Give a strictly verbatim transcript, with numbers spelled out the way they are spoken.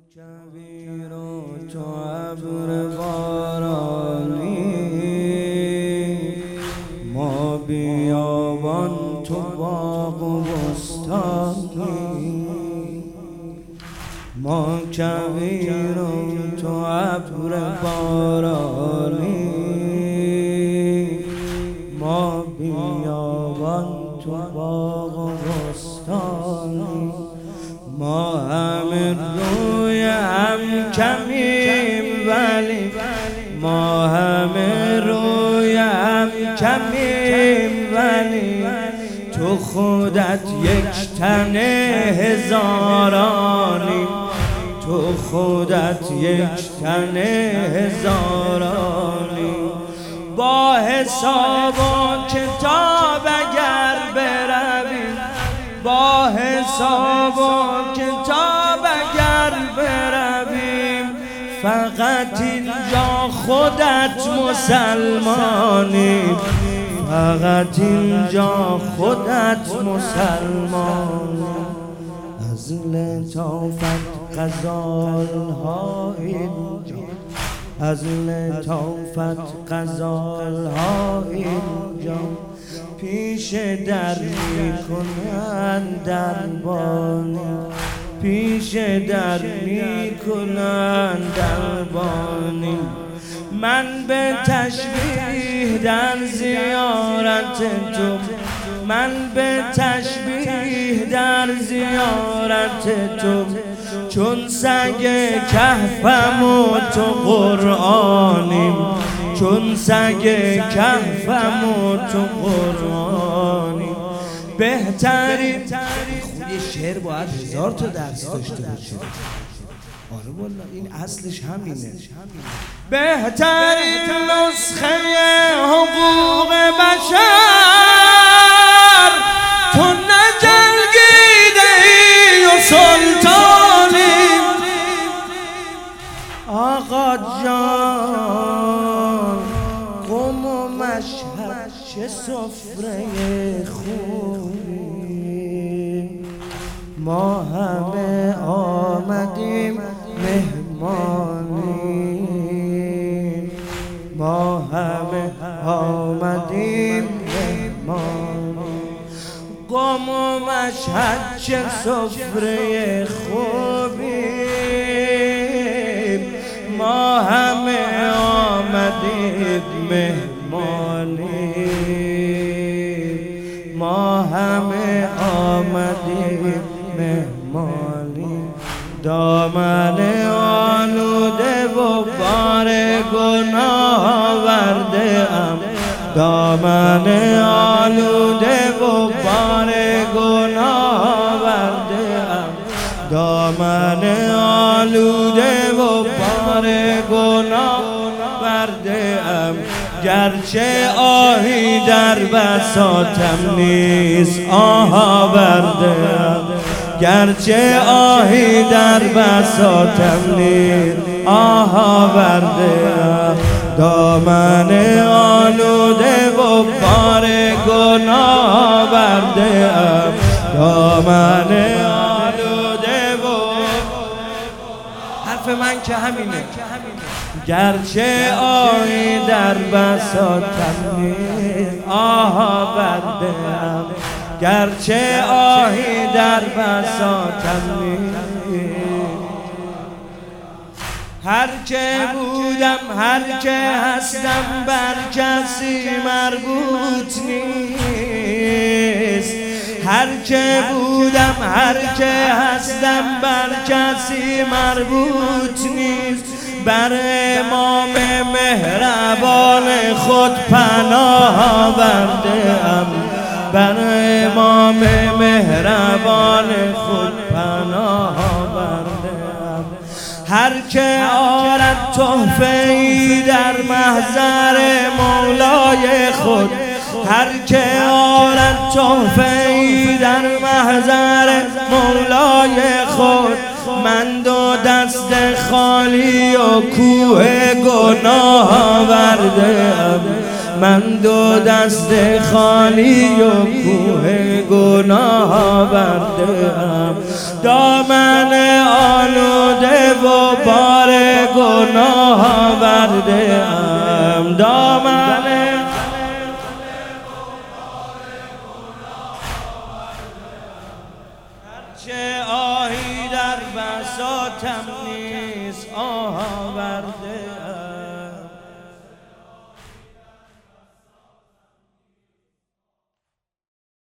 کویر و تو ابر بارانی، ما بیابان تو باغ و بستانی. ما کویر و تو ابر بارانی، ما بیابان تو باغ و بستانی. ما همه روی هم کمیم ولی ما همه روی هم کمیم ولی تو خودت یک تن هزارانی. تو خودت یک تن هزارانی. با حساب و کتاب اگر برویم، با حساب و کتاب اگر برویم، فقط اینجا خودت مسلمانی. فقط اینجا خودت مسلمانی. از لطافت غزال ها اینجا، از لطافت غزال ها اینجا پیش در میکنن دربانی. پیش در میکنن دربانی. من به تشبیه در زیارت تو، من به تشبیه در زیارت تو، چون سگ کهفم و تو قرآنیم. چون سگ کهفم و تو قرآنیم. بهترین خود شعر باید هزار تا درس داشته باشه. آره والله این اصلش همینه. بهترین نسخه حقوق بشر تو نجلگیده ای و سلطانی. آقا جان قم و مشهد چه سفره خوبی، ما همه آمدیم مهمانی. ما همه آمدیم مهمانی. قم و مشهد چه سفره خوبی، ما همه آمدیم مهمانی. ما همه آمدیم مهمانی. دامن آلوده و بار گناه آورده ام، دامن آلوده و بار گناه آورده ام، دامن آلوده و بار گناه آورده ام. گرچه آهی در بساطم نیست آه آورده ام، گرچه آهی در بساطم نیست آه آورده ام. دامن آلوده و بار گناه آورده ام، دامن آلوده و حرف من که همینه. گرچه آهی در بساطم نیست آه آورده ام، گرچه آهی در بساطم نیست. هر که بودم هر که هستم بر کسی مربوط نیست. هر که بودم هر که هستم بر کسی مربوط نیست. بر امام مهربان خود پناه آورده ام، بر امام مهربان خود پناه آورده ام. هر که آرد تحفه‌ای در محضر مولای خود، هر که آرد تحفه‌ای در محضر مولای خود، من دو دست خالی و کوه گناه آورده ام، من دو دست خالی و کوه گناه آورده ام. دامن آلوده و گناه آورده ام، دامن هرچه آهی در بساطم نیست